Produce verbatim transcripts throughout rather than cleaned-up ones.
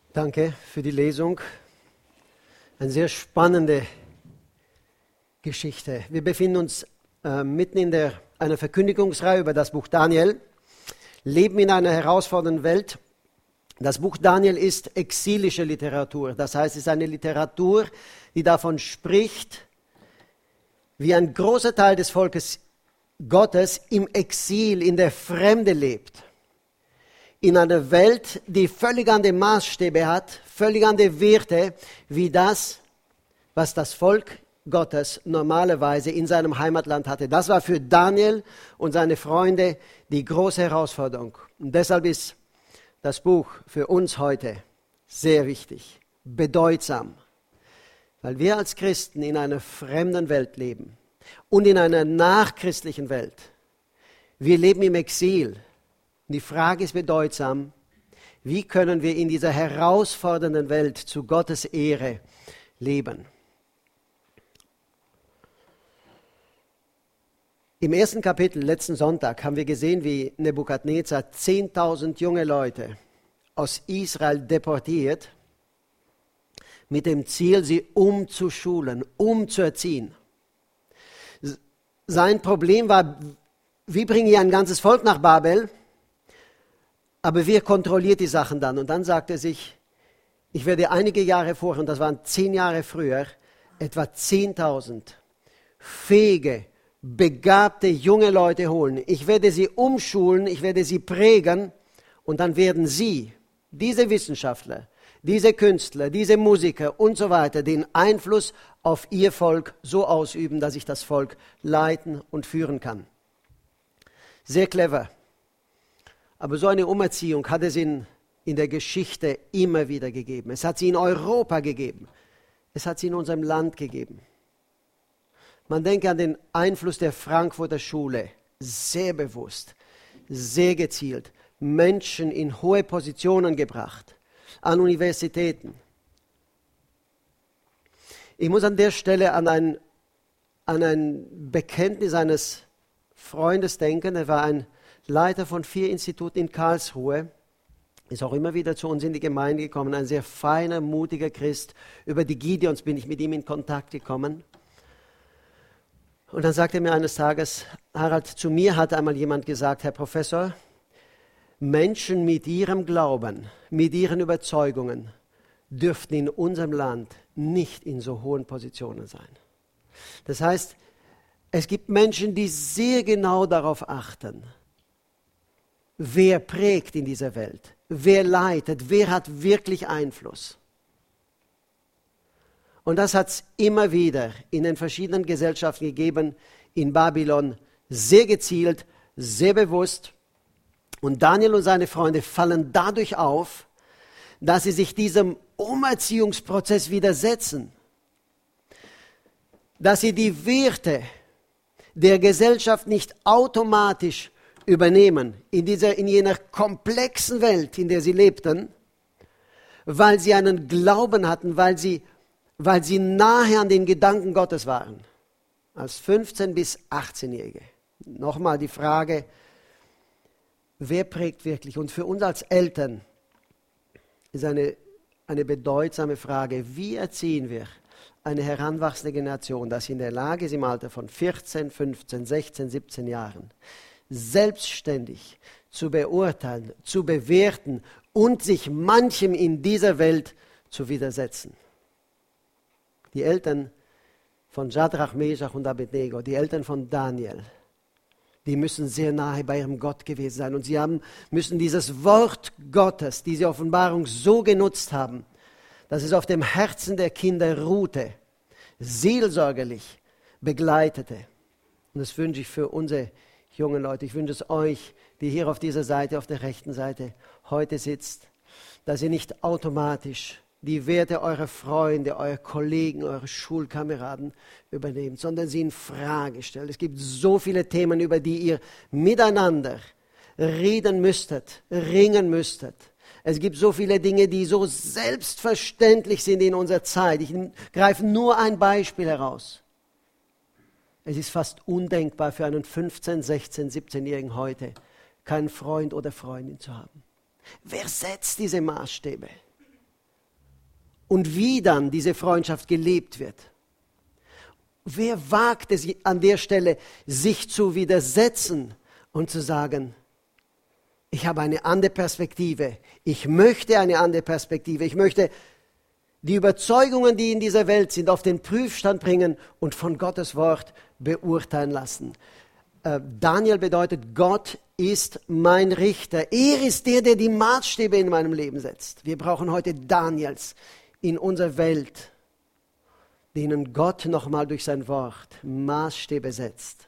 Danke für die Lesung. Eine sehr spannende Geschichte. Wir befinden uns äh, mitten in der, einer Verkündigungsreihe über das Buch Daniel, leben in einer herausfordernden Welt. Das Buch Daniel ist exilische Literatur. Das heißt, es ist eine Literatur, die davon spricht, wie ein großer Teil des Volkes Gottes im Exil, in der Fremde lebt. In einer Welt, die völlig andere Maßstäbe hat, völlig andere Werte, wie das, was das Volk Gottes normalerweise in seinem Heimatland hatte. Das war für Daniel und seine Freunde die große Herausforderung. Und deshalb ist das Buch für uns heute sehr wichtig, bedeutsam, weil wir als Christen in einer fremden Welt leben und in einer nachchristlichen Welt. Wir leben im Exil. Die Frage ist bedeutsam, wie können wir in dieser herausfordernden Welt zu Gottes Ehre leben? Im ersten Kapitel, letzten Sonntag, haben wir gesehen, wie Nebukadnezar zehntausend junge Leute aus Israel deportiert, mit dem Ziel, sie umzuschulen, umzuerziehen. Sein Problem war, wie bringe ich ein ganzes Volk nach Babel? Aber wer kontrolliert die Sachen dann? Und dann sagte er sich, ich werde einige Jahre vorher, und das waren zehn Jahre früher, etwa zehntausend fähige, begabte junge Leute holen. Ich werde sie umschulen, ich werde sie prägen und dann werden sie, diese Wissenschaftler, diese Künstler, diese Musiker und so weiter, den Einfluss auf ihr Volk so ausüben, dass ich das Volk leiten und führen kann. Sehr clever. Aber so eine Umerziehung hat es in, in der Geschichte immer wieder gegeben. Es hat sie in Europa gegeben. Es hat sie in unserem Land gegeben. Man denke an den Einfluss der Frankfurter Schule. Sehr bewusst, sehr gezielt. Menschen in hohe Positionen gebracht. An Universitäten. Ich muss an der Stelle an ein, an ein Bekenntnis eines Freundes denken. Er war ein Leiter von vier Instituten in Karlsruhe, ist auch immer wieder zu uns in die Gemeinde gekommen, ein sehr feiner, mutiger Christ. Über die Gideons bin ich mit ihm in Kontakt gekommen. Und dann sagte er mir eines Tages, Harald, zu mir hat einmal jemand gesagt, Herr Professor, Menschen mit ihrem Glauben, mit ihren Überzeugungen dürften in unserem Land nicht in so hohen Positionen sein. Das heißt, es gibt Menschen, die sehr genau darauf achten, wer prägt in dieser Welt, wer leitet, wer hat wirklich Einfluss. Und das hat es immer wieder in den verschiedenen Gesellschaften gegeben, in Babylon, sehr gezielt, sehr bewusst. Und Daniel und seine Freunde fallen dadurch auf, dass sie sich diesem Umerziehungsprozess widersetzen. Dass sie die Werte der Gesellschaft nicht automatisch übernehmen, in dieser, in jener komplexen Welt, in der sie lebten, weil sie einen Glauben hatten, weil sie, weil sie nahe an den Gedanken Gottes waren. Als fünfzehn- bis achtzehnjährige. Nochmal die Frage, wer prägt wirklich? Und für uns als Eltern ist eine, eine bedeutsame Frage, wie erziehen wir eine heranwachsende Generation, dass sie in der Lage ist, im Alter von vierzehn, fünfzehn, sechzehn, siebzehn Jahren, selbstständig zu beurteilen, zu bewerten und sich manchem in dieser Welt zu widersetzen. Die Eltern von Schadrach, Meschach und Abednego, die Eltern von Daniel, die müssen sehr nahe bei ihrem Gott gewesen sein und sie haben, müssen dieses Wort Gottes, diese Offenbarung so genutzt haben, dass es auf dem Herzen der Kinder ruhte, seelsorgerlich begleitete. Und das wünsche ich für unsere jungen Leute, ich wünsche es euch, die hier auf dieser Seite, auf der rechten Seite heute sitzt, dass ihr nicht automatisch die Werte eurer Freunde, eurer Kollegen, eurer Schulkameraden übernehmt, sondern sie in Frage stellt. Es gibt so viele Themen, über die ihr miteinander reden müsstet, ringen müsstet. Es gibt so viele Dinge, die so selbstverständlich sind in unserer Zeit. Ich greife nur ein Beispiel heraus. Es ist fast undenkbar für einen fünfzehn-, sechzehn-, siebzehnjährigen heute, keinen Freund oder Freundin zu haben. Wer setzt diese Maßstäbe? und wie dann diese Freundschaft gelebt wird. Wer wagt es an der Stelle, sich zu widersetzen und zu sagen, ich habe eine andere Perspektive, ich möchte eine andere Perspektive, ich möchte die Überzeugungen, die in dieser Welt sind, auf den Prüfstand bringen und von Gottes Wort beurteilen lassen. Äh, Daniel bedeutet, Gott ist mein Richter. Er ist der, der die Maßstäbe in meinem Leben setzt. Wir brauchen heute Daniels in unserer Welt, denen Gott nochmal durch sein Wort Maßstäbe setzt,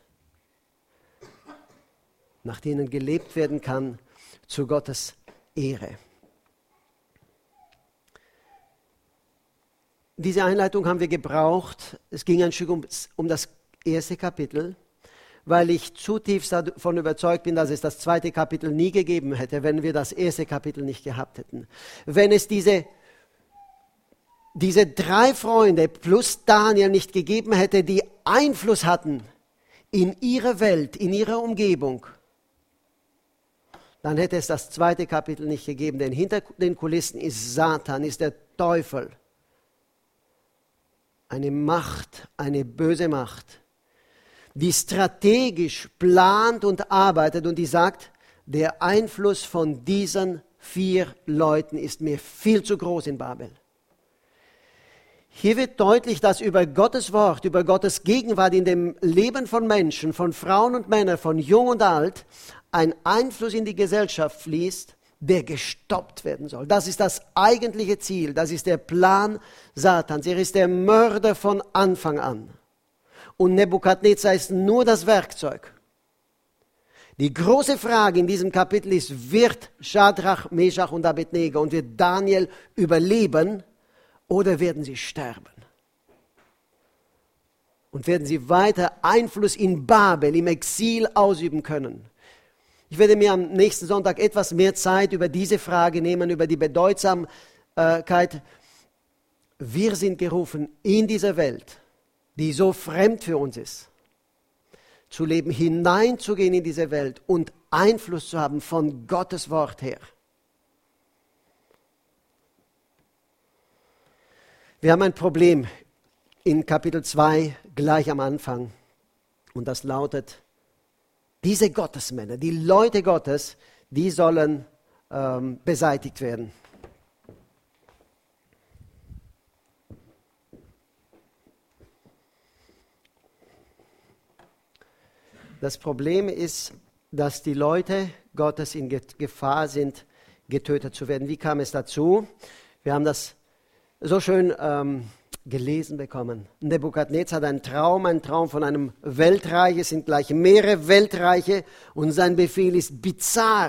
nach denen gelebt werden kann zu Gottes Ehre. Diese Einleitung haben wir gebraucht. Es ging ein Stück um, um das erste Kapitel, weil ich zutiefst davon überzeugt bin, dass es das zweite Kapitel nie gegeben hätte, wenn wir das erste Kapitel nicht gehabt hätten. Wenn es diese, diese drei Freunde plus Daniel nicht gegeben hätte, die Einfluss hatten in ihre Welt, in ihre Umgebung, dann hätte es das zweite Kapitel nicht gegeben. Denn hinter den Kulissen ist Satan, ist der Teufel. Eine Macht, eine böse Macht, die strategisch plant und arbeitet und die sagt, der Einfluss von diesen vier Leuten ist mir viel zu groß in Babel. Hier wird deutlich, dass über Gottes Wort, über Gottes Gegenwart in dem Leben von Menschen, von Frauen und Männern, von Jung und Alt, ein Einfluss in die Gesellschaft fließt, der gestoppt werden soll. Das ist das eigentliche Ziel, das ist der Plan Satans. Er ist der Mörder von Anfang an. Und Nebukadnezar ist nur das Werkzeug. Die große Frage in diesem Kapitel ist, wird Schadrach, Meschach und Abednego und wird Daniel überleben oder werden sie sterben? Und werden sie weiter Einfluss in Babel, im Exil ausüben können? Ich werde mir am nächsten Sonntag etwas mehr Zeit über diese Frage nehmen, über die Bedeutsamkeit. Wir sind gerufen, in dieser Welt, die so fremd für uns ist, zu leben, hineinzugehen in diese Welt und Einfluss zu haben von Gottes Wort her. Wir haben ein Problem in Kapitel zwei gleich am Anfang und das lautet, diese Gottesmänner, die Leute Gottes, die sollen ähm, beseitigt werden. Das Problem ist, dass die Leute Gottes in Gefahr sind, getötet zu werden. Wie kam es dazu? Wir haben das so schön ähm, gelesen bekommen. Nebukadnezar hat einen Traum, einen Traum von einem Weltreich. Es sind gleich mehrere Weltreiche und sein Befehl ist bizarr.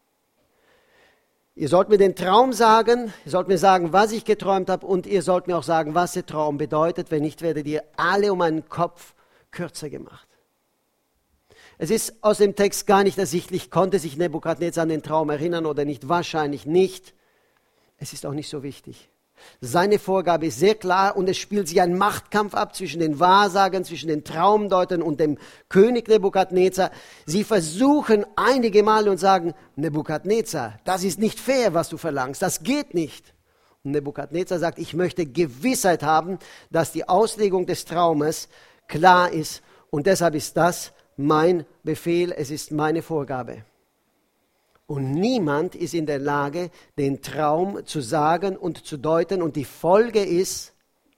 Ihr sollt mir den Traum sagen, ihr sollt mir sagen, was ich geträumt habe und ihr sollt mir auch sagen, was der Traum bedeutet. Wenn nicht, werdet ihr alle um einen Kopf kürzer gemacht. Es ist aus dem Text gar nicht ersichtlich, konnte sich Nebukadnezar an den Traum erinnern oder nicht, wahrscheinlich nicht. Es ist auch nicht so wichtig. Seine Vorgabe ist sehr klar und es spielt sich ein Machtkampf ab zwischen den Wahrsagern, zwischen den Traumdeutern und dem König Nebukadnezar. Sie versuchen einige Male und sagen, Nebukadnezar, das ist nicht fair, was du verlangst, das geht nicht. Und Nebukadnezar sagt, ich möchte Gewissheit haben, dass die Auslegung des Traumes klar ist und deshalb ist das mein Befehl, es ist meine Vorgabe. Und niemand ist in der Lage, den Traum zu sagen und zu deuten. Und die Folge ist,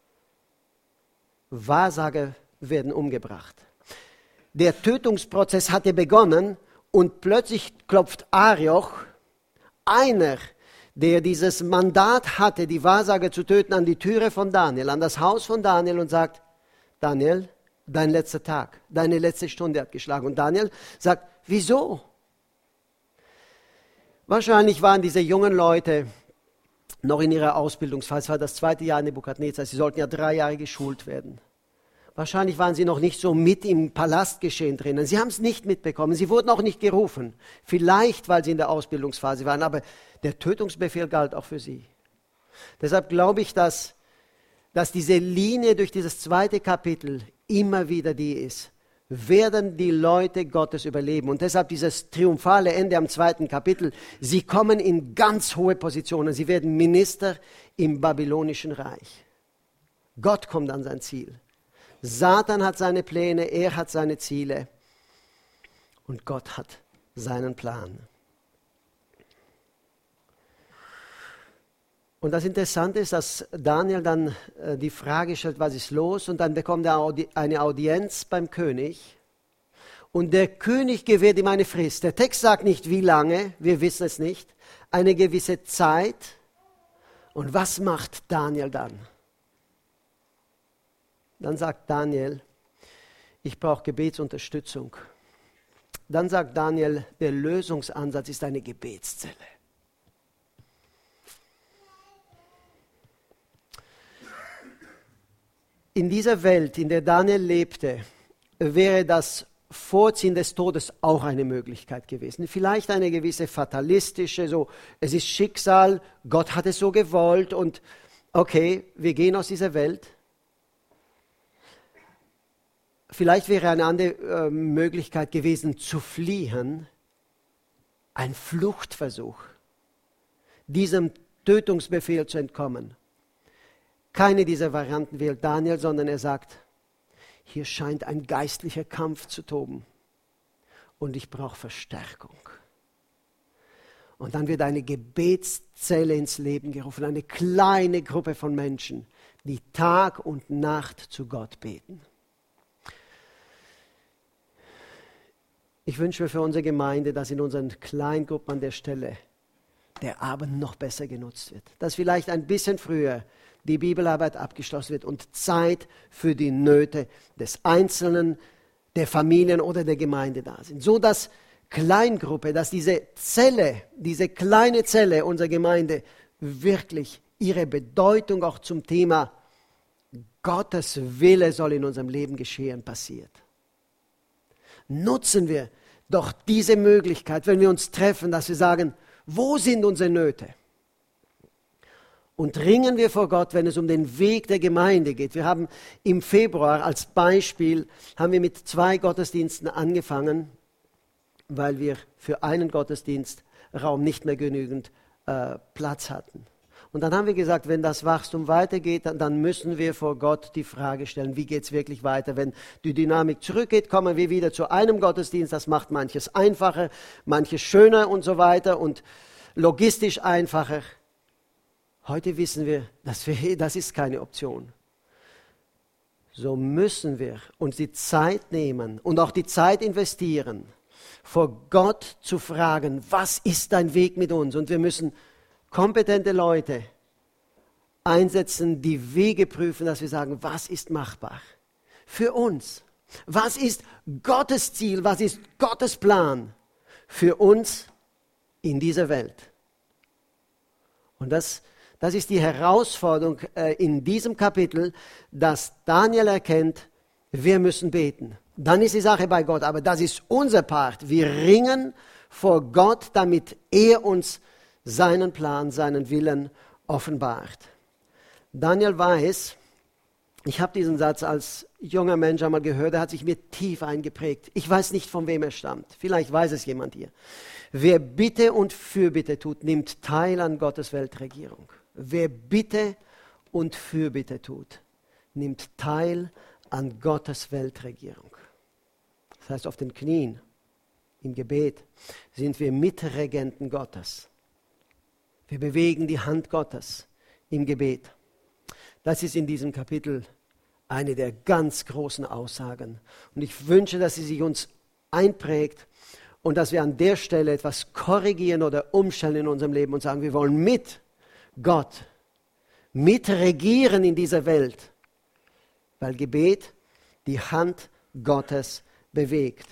Wahrsager werden umgebracht. Der Tötungsprozess hatte begonnen und plötzlich klopft Arioch, einer, der dieses Mandat hatte, die Wahrsager zu töten, an die Türe von Daniel, an das Haus von Daniel und sagt, Daniel, dein letzter Tag, deine letzte Stunde hat geschlagen. Und Daniel sagt, wieso? Wahrscheinlich waren diese jungen Leute noch in ihrer Ausbildungsphase. Es war das zweite Jahr Nebukadnezar. Sie sollten ja drei Jahre geschult werden. Wahrscheinlich waren sie noch nicht so mit im Palastgeschehen drinnen. Sie haben es nicht mitbekommen. Sie wurden auch nicht gerufen. Vielleicht, weil sie in der Ausbildungsphase waren. Aber der Tötungsbefehl galt auch für sie. Deshalb glaube ich, dass, dass diese Linie durch dieses zweite Kapitel immer wieder die ist. werden die Leute Gottes überleben. Und deshalb dieses triumphale Ende am zweiten Kapitel. Sie kommen in ganz hohe Positionen. Sie werden Minister im babylonischen Reich. Gott kommt an sein Ziel. Satan hat seine Pläne, er hat seine Ziele. Und Gott hat seinen Plan. Und das Interessante ist, dass Daniel dann äh, die Frage stellt, was ist los? Und dann bekommt er Audi- eine Audienz beim König. Und der König gewährt ihm eine Frist. Der Text sagt nicht, wie lange, wir wissen es nicht. Eine gewisse Zeit. Und was macht Daniel dann? Dann sagt Daniel, ich brauche Gebetsunterstützung. Dann sagt Daniel, der Lösungsansatz ist eine Gebetszelle. In dieser Welt, in der Daniel lebte, wäre das Vorziehen des Todes auch eine Möglichkeit gewesen. Vielleicht eine gewisse fatalistische, so, es ist Schicksal, Gott hat es so gewollt und okay, wir gehen aus dieser Welt. Vielleicht wäre eine andere äh, Möglichkeit gewesen, zu fliehen, ein Fluchtversuch, diesem Tötungsbefehl zu entkommen. Keine dieser Varianten wählt Daniel, sondern er sagt, hier scheint ein geistlicher Kampf zu toben und ich brauche Verstärkung. Und dann wird eine Gebetszelle ins Leben gerufen, eine kleine Gruppe von Menschen, die Tag und Nacht zu Gott beten. Ich wünsche mir für unsere Gemeinde, dass in unseren Kleingruppen an der Stelle der Abend noch besser genutzt wird. Dass vielleicht ein bisschen früher die Bibelarbeit abgeschlossen wird und Zeit für die Nöte des Einzelnen, der Familien oder der Gemeinde da sind. So dass Kleingruppe, dass diese Zelle, diese kleine Zelle unserer Gemeinde wirklich ihre Bedeutung auch zum Thema Gottes Wille soll in unserem Leben geschehen, passiert. Nutzen wir doch diese Möglichkeit, wenn wir uns treffen, dass wir sagen, wo sind unsere Nöte? Und ringen wir vor Gott, wenn es um den Weg der Gemeinde geht. Wir haben im Februar als Beispiel, haben wir mit zwei Gottesdiensten angefangen, weil wir für einen Gottesdienstraum nicht mehr genügend äh, Platz hatten. Und dann haben wir gesagt, wenn das Wachstum weitergeht, dann, dann müssen wir vor Gott die Frage stellen, wie geht es wirklich weiter? Wenn die Dynamik zurückgeht, kommen wir wieder zu einem Gottesdienst. Das macht manches einfacher, manches schöner und so weiter und logistisch einfacher. Heute wissen wir, dass wir, das ist keine Option. So müssen wir uns die Zeit nehmen und auch die Zeit investieren, vor Gott zu fragen, was ist dein Weg mit uns? Und wir müssen kompetente Leute einsetzen, die Wege prüfen, dass wir sagen, was ist machbar für uns? Was ist Gottes Ziel? Was ist Gottes Plan für uns in dieser Welt? Und das Das ist die Herausforderung äh, in diesem Kapitel, dass Daniel erkennt, wir müssen beten. Dann ist die Sache bei Gott, aber das ist unser Part. Wir ringen vor Gott, damit er uns seinen Plan, seinen Willen offenbart. Daniel weiß, ich habe diesen Satz als junger Mensch einmal gehört, der hat sich mir tief eingeprägt. Ich weiß nicht, von wem er stammt. Vielleicht weiß es jemand hier. Wer Bitte und Fürbitte tut, nimmt teil an Gottes Weltregierung. Wer Bitte und Fürbitte tut, nimmt teil an Gottes Weltregierung. Das heißt, auf den Knien, im Gebet, sind wir Mitregenten Gottes. Wir bewegen die Hand Gottes im Gebet. Das ist in diesem Kapitel eine der ganz großen Aussagen. Und ich wünsche, dass sie sich uns einprägt und dass wir an der Stelle etwas korrigieren oder umstellen in unserem Leben und sagen, wir wollen mit Gott mitregieren in dieser Welt, weil Gebet die Hand Gottes bewegt.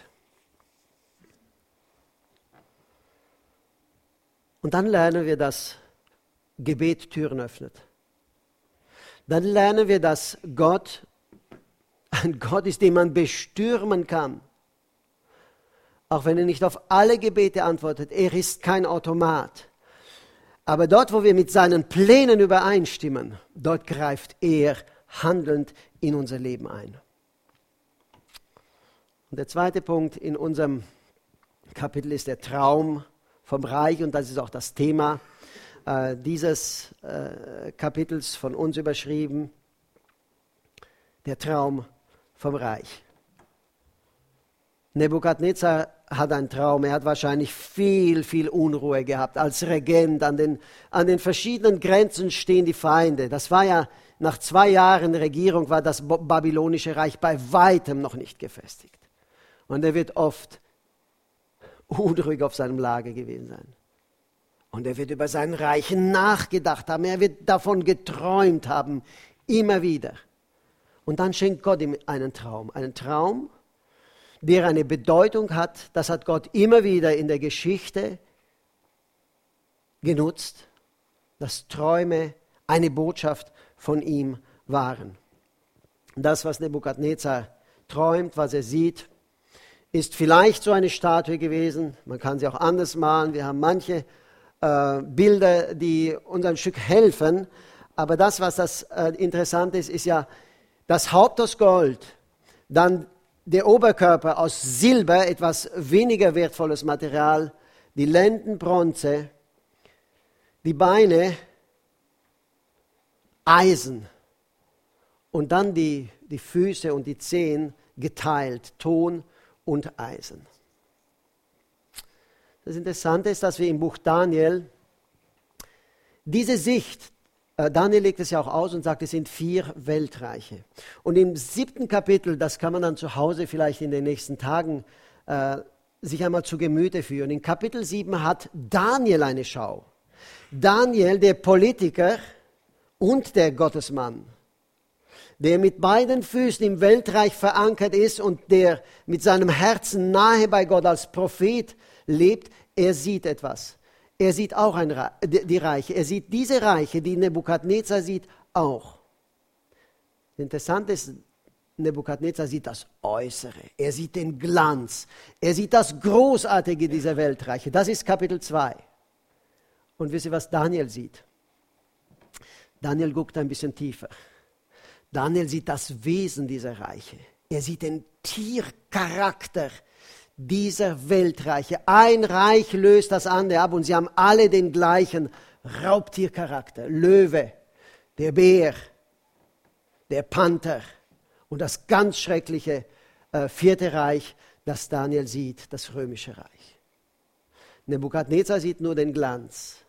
Und dann lernen wir, dass Gebet Türen öffnet. Dann lernen wir, dass Gott ein Gott ist, den man bestürmen kann. Auch wenn er nicht auf alle Gebete antwortet, er ist kein Automat. Aber dort, wo wir mit seinen Plänen übereinstimmen, dort greift er handelnd in unser Leben ein. Und der zweite Punkt in unserem Kapitel ist der Traum vom Reich, und das ist auch das Thema äh, dieses äh, Kapitels von uns überschrieben, der Traum vom Reich. Nebukadnezar hat einen Traum, er hat wahrscheinlich viel, viel Unruhe gehabt als Regent. An den, an den verschiedenen Grenzen stehen die Feinde. Das war ja, nach zwei Jahren Regierung war das babylonische Reich bei weitem noch nicht gefestigt. Und er wird oft unruhig auf seinem Lager gewesen sein. Und er wird über sein Reich nachgedacht haben, er wird davon geträumt haben, immer wieder. Und dann schenkt Gott ihm einen Traum, einen Traum, der eine Bedeutung hat. Das hat Gott immer wieder in der Geschichte genutzt, dass Träume eine Botschaft von ihm waren. Das, was Nebukadnezar träumt, was er sieht, ist vielleicht so eine Statue gewesen. Man kann sie auch anders malen. Wir haben manche äh, Bilder, die uns ein Stück helfen. Aber das, was das äh, interessant ist, ist ja das Haupt aus Gold, dann der Oberkörper aus Silber, etwas weniger wertvolles Material, die Lenden Bronze, die Beine Eisen und dann die, die Füße und die Zehen geteilt, Ton und Eisen. Das Interessante ist, dass wir im Buch Daniel diese Sicht, äh, Daniel legt es ja auch aus und sagt, es sind vier Weltreiche. Und im siebten Kapitel, das kann man dann zu Hause vielleicht in den nächsten Tagen äh, sich einmal zu Gemüte führen. In Kapitel sieben hat Daniel eine Schau. Daniel, der Politiker und der Gottesmann, der mit beiden Füßen im Weltreich verankert ist und der mit seinem Herzen nahe bei Gott als Prophet lebt, er sieht etwas. Er sieht auch ein Reich, die Reiche. Er sieht diese Reiche, die Nebukadnezar sieht, auch. Interessant ist, Nebukadnezar sieht das Äußere. Er sieht den Glanz. Er sieht das Großartige dieser Weltreiche. Das ist Kapitel zwei. Und wisst ihr, was Daniel sieht? Daniel guckt ein bisschen tiefer. Daniel sieht das Wesen dieser Reiche. Er sieht den Tiercharakter dieser Weltreiche. Ein Reich löst das andere ab und sie haben alle den gleichen Raubtiercharakter. Löwe, der Bär, der Panther und das ganz schreckliche äh, vierte Reich, das Daniel sieht, das römische Reich. Nebukadnezar sieht nur den Glanz.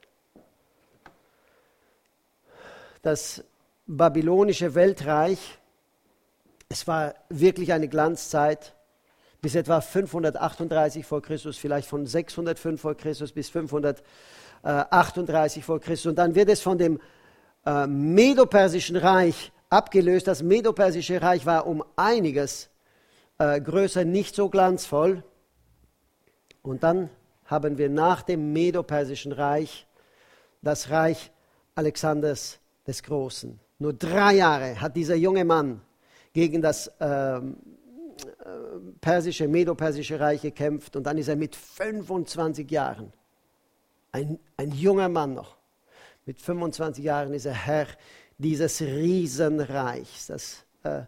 Das babylonische Weltreich, es war wirklich eine Glanzzeit, bis etwa fünfhundertachtunddreißig vor Christus, vielleicht von sechshundertfünf vor Christus bis fünfhundertachtunddreißig vor Christus. Und dann wird es von dem äh, Medo-Persischen Reich abgelöst. Das Medo-Persische Reich war um einiges äh, größer, nicht so glanzvoll. Und dann haben wir nach dem Medo-Persischen Reich das Reich Alexanders des Großen. Nur drei Jahre hat dieser junge Mann gegen das ähm, persische, Medo-Persische Reich gekämpft und dann ist er mit fünfundzwanzig Jahren, ein, ein junger Mann noch, mit fünfundzwanzig Jahren ist er Herr dieses Riesenreichs. Das äh,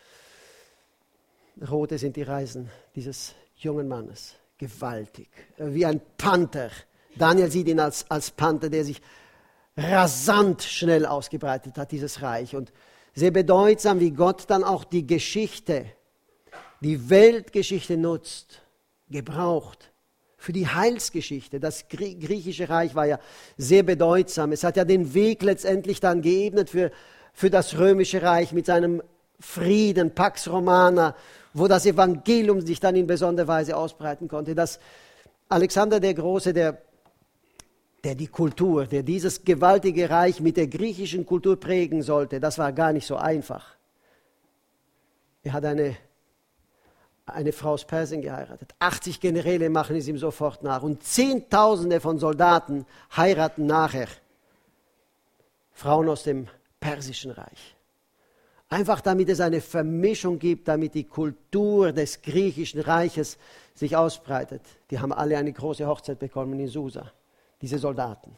Rote sind die Reisen dieses jungen Mannes, gewaltig, wie ein Panther. Daniel sieht ihn als, als Panther, der sich rasant schnell ausgebreitet hat, dieses Reich. Und sehr bedeutsam, wie Gott dann auch die Geschichte, die Weltgeschichte nutzt, gebraucht für die Heilsgeschichte. Das griechische Reich war ja sehr bedeutsam. Es hat ja den Weg letztendlich dann geebnet für, für das römische Reich mit seinem Frieden, Pax Romana, wo das Evangelium sich dann in besonderer Weise ausbreiten konnte. Dass Alexander der Große, der der die Kultur, der dieses gewaltige Reich mit der griechischen Kultur prägen sollte, das war gar nicht so einfach. Er hat eine, eine Frau aus Persien geheiratet. achtzig Generäle machen es ihm sofort nach und Zehntausende von Soldaten heiraten nachher Frauen aus dem Persischen Reich. Einfach damit es eine Vermischung gibt, damit die Kultur des griechischen Reiches sich ausbreitet. Die haben alle eine große Hochzeit bekommen in Susa. Diese Soldaten.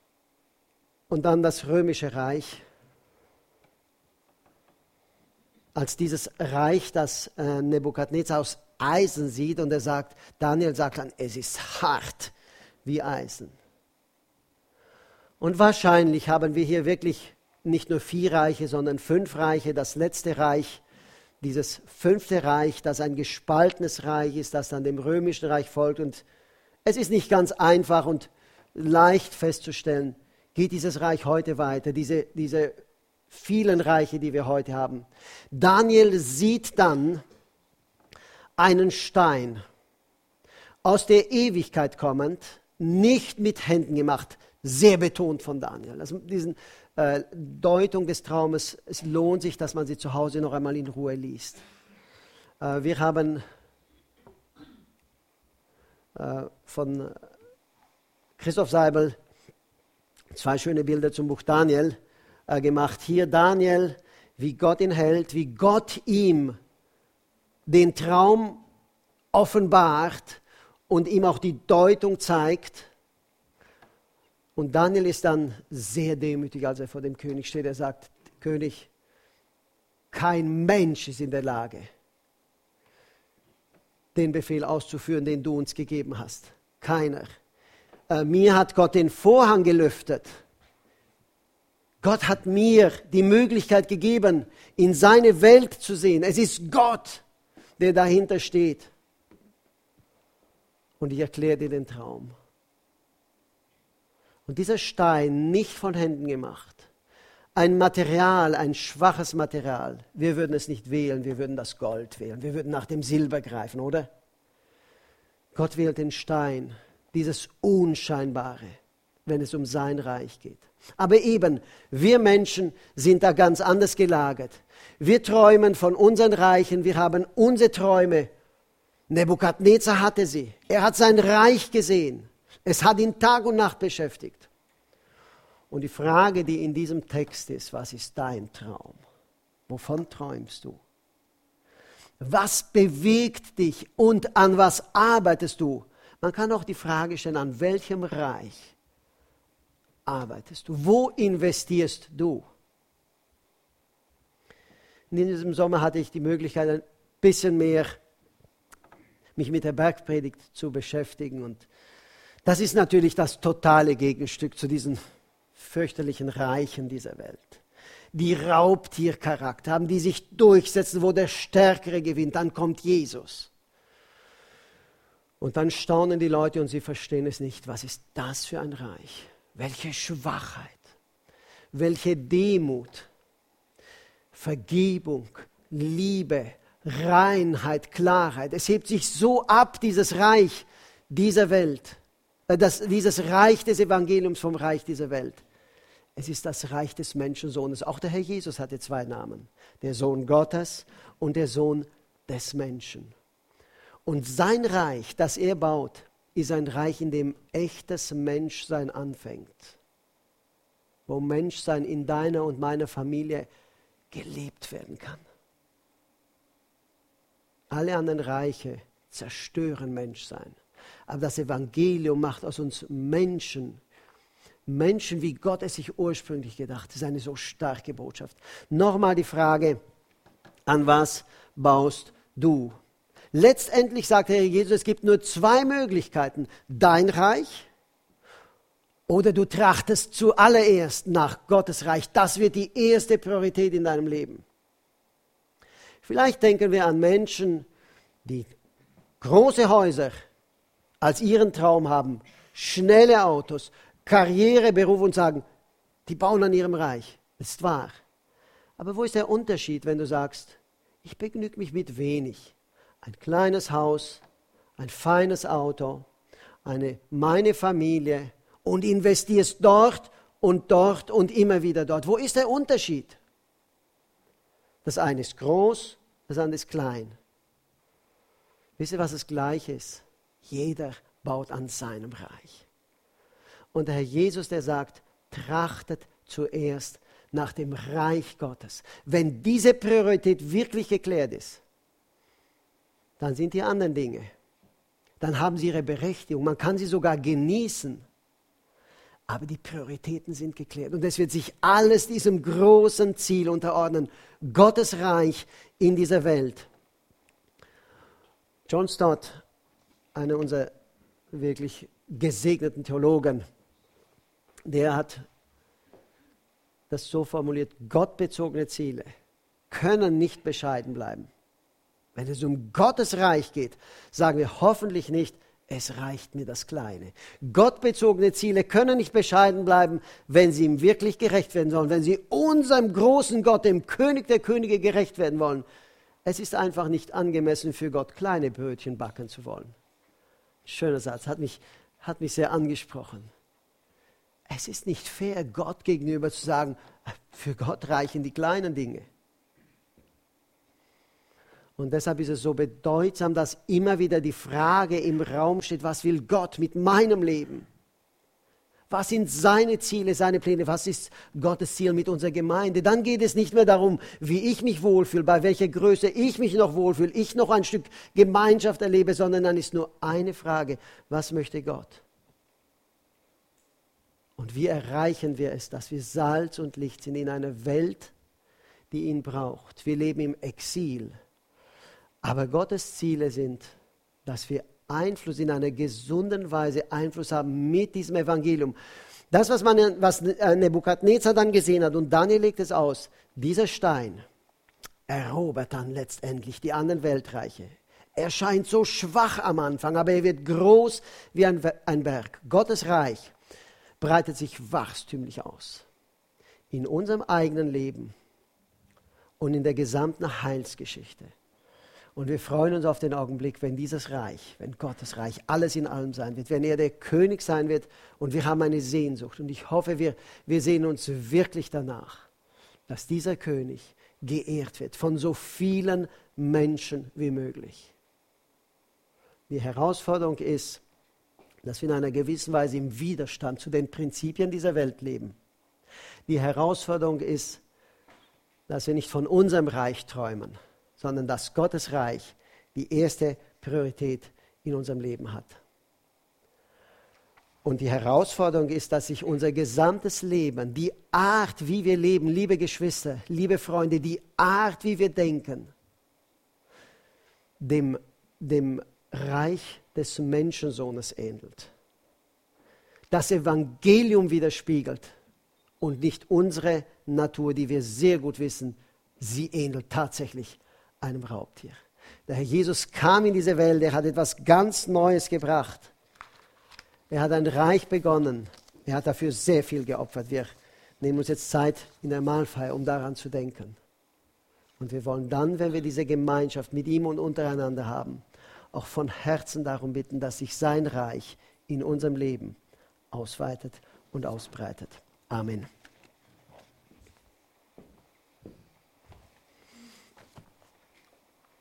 Und dann das römische Reich. als dieses Reich, das äh, Nebukadnezar aus Eisen sieht, und er sagt, Daniel sagt dann, es ist hart wie Eisen. Und wahrscheinlich haben wir hier wirklich nicht nur vier Reiche, sondern fünf Reiche. Das letzte Reich, dieses fünfte Reich, das ein gespaltenes Reich ist, das dann dem römischen Reich folgt. Und es ist nicht ganz einfach und leicht festzustellen, geht dieses Reich heute weiter, diese, diese vielen Reiche, die wir heute haben. Daniel sieht dann einen Stein, aus der Ewigkeit kommend, nicht mit Händen gemacht, sehr betont von Daniel. Also diese äh, Deutung des Traumes, es lohnt sich, dass man sie zu Hause noch einmal in Ruhe liest. Äh, wir haben äh, von Christoph Seibel zwei schöne Bilder zum Buch Daniel äh, gemacht. Hier Daniel, wie Gott ihn hält, wie Gott ihm den Traum offenbart und ihm auch die Deutung zeigt. Und Daniel ist dann sehr demütig, als er vor dem König steht. Er sagt, König, kein Mensch ist in der Lage, den Befehl auszuführen, den du uns gegeben hast. Keiner. Äh, mir hat Gott den Vorhang gelüftet. Gott hat mir die Möglichkeit gegeben, in seine Welt zu sehen. Es ist Gott, der dahinter steht. Und ich erkläre dir den Traum. Und dieser Stein, nicht von Händen gemacht, ein Material, ein schwaches Material, wir würden es nicht wählen, wir würden das Gold wählen, wir würden nach dem Silber greifen, oder? Gott wählt den Stein, dieses Unscheinbare, wenn es um sein Reich geht. Aber eben, wir Menschen sind da ganz anders gelagert. Wir träumen von unseren Reichen, wir haben unsere Träume. Nebukadnezar hatte sie. Er hat sein Reich gesehen. Es hat ihn Tag und Nacht beschäftigt. Und die Frage, die in diesem Text ist, was ist dein Traum? Wovon träumst du? Was bewegt dich und an was arbeitest du? Man kann auch die Frage stellen, an welchem Reich arbeitest du? Wo investierst du? In diesem Sommer hatte ich die Möglichkeit, ein bisschen mehr mich mit der Bergpredigt zu beschäftigen. Und das ist natürlich das totale Gegenstück zu diesen fürchterlichen Reichen dieser Welt. Die Raubtiercharakter haben, die sich durchsetzen, wo der Stärkere gewinnt. Dann kommt Jesus. Und dann staunen die Leute und sie verstehen es nicht. Was ist das für ein Reich? Welche Schwachheit, welche Demut, Vergebung, Liebe, Reinheit, Klarheit. Es hebt sich so ab, dieses Reich dieser Welt, äh, das, dieses Reich des Evangeliums vom Reich dieser Welt. Es ist das Reich des Menschensohnes. Auch der Herr Jesus hatte zwei Namen. Der Sohn Gottes und der Sohn des Menschen. Und sein Reich, das er baut, ist ein Reich, in dem echtes Menschsein anfängt. Wo Menschsein in deiner und meiner Familie gelebt werden kann. Alle anderen Reiche zerstören Menschsein. Aber das Evangelium macht aus uns Menschen, Menschen, wie Gott es sich ursprünglich gedacht hat. Das ist eine so starke Botschaft. Nochmal die Frage, an was baust du? Letztendlich sagt der Herr Jesus, es gibt nur zwei Möglichkeiten. Dein Reich oder du trachtest zuallererst nach Gottes Reich. Das wird die erste Priorität in deinem Leben. Vielleicht denken wir an Menschen, die große Häuser als ihren Traum haben, schnelle Autos, Karriere, Beruf und sagen, die bauen an ihrem Reich. Das ist wahr. Aber wo ist der Unterschied, wenn du sagst, ich begnüge mich mit wenig? Ein kleines Haus, ein feines Auto, eine, meine Familie und investierst dort und dort und immer wieder dort. Wo ist der Unterschied? Das eine ist groß, das andere ist klein. Wisst ihr, was das Gleiche ist? Jeder baut an seinem Reich. Und der Herr Jesus, der sagt, trachtet zuerst nach dem Reich Gottes. Wenn diese Priorität wirklich geklärt ist, dann sind die anderen Dinge. Dann haben sie ihre Berechtigung. Man kann sie sogar genießen. Aber die Prioritäten sind geklärt. Und es wird sich alles diesem großen Ziel unterordnen. Gottes Reich in dieser Welt. John Stott, einer unserer wirklich gesegneten Theologen, der hat das so formuliert: Gottbezogene Ziele können nicht bescheiden bleiben. Wenn es um Gottes Reich geht, sagen wir hoffentlich nicht, es reicht mir das Kleine. Gottbezogene Ziele können nicht bescheiden bleiben, wenn sie ihm wirklich gerecht werden sollen, wenn sie unserem großen Gott, dem König der Könige, gerecht werden wollen. Es ist einfach nicht angemessen für Gott, kleine Brötchen backen zu wollen. Schöner Satz, hat mich, hat mich sehr angesprochen. Es ist nicht fair, Gott gegenüber zu sagen, für Gott reichen die kleinen Dinge. Und deshalb ist es so bedeutsam, dass immer wieder die Frage im Raum steht: Was will Gott mit meinem Leben? Was sind seine Ziele, seine Pläne? Was ist Gottes Ziel mit unserer Gemeinde? Dann geht es nicht mehr darum, wie ich mich wohlfühle, bei welcher Größe ich mich noch wohlfühle, ich noch ein Stück Gemeinschaft erlebe, sondern dann ist nur eine Frage: Was möchte Gott? Und wie erreichen wir es, dass wir Salz und Licht sind in einer Welt, die ihn braucht? Wir leben im Exil. Aber Gottes Ziele sind, dass wir Einfluss in einer gesunden Weise Einfluss haben mit diesem Evangelium. Das, was, man, was Nebukadnezar dann gesehen hat, und Daniel legt es aus: Dieser Stein erobert dann letztendlich die anderen Weltreiche. Er scheint so schwach am Anfang, aber er wird groß wie ein, ein Berg. Gottes Reich breitet sich wachstümlich aus. In unserem eigenen Leben und in der gesamten Heilsgeschichte. Und wir freuen uns auf den Augenblick, wenn dieses Reich, wenn Gottes Reich alles in allem sein wird, wenn er der König sein wird, und wir haben eine Sehnsucht. Und ich hoffe, wir, wir sehen uns wirklich danach, dass dieser König geehrt wird von so vielen Menschen wie möglich. Die Herausforderung ist, dass wir in einer gewissen Weise im Widerstand zu den Prinzipien dieser Welt leben. Die Herausforderung ist, dass wir nicht von unserem Reich träumen, sondern dass Gottes Reich die erste Priorität in unserem Leben hat. Und die Herausforderung ist, dass sich unser gesamtes Leben, die Art, wie wir leben, liebe Geschwister, liebe Freunde, die Art, wie wir denken, dem, dem Reich des Menschensohnes ähnelt. Das Evangelium widerspiegelt und nicht unsere Natur, die wir sehr gut wissen, sie ähnelt tatsächlich einem Raubtier. Der Herr Jesus kam in diese Welt, er hat etwas ganz Neues gebracht. Er hat ein Reich begonnen. Er hat dafür sehr viel geopfert. Wir nehmen uns jetzt Zeit in der Mahlfeier, um daran zu denken. Und wir wollen dann, wenn wir diese Gemeinschaft mit ihm und untereinander haben, auch von Herzen darum bitten, dass sich sein Reich in unserem Leben ausweitet und ausbreitet. Amen.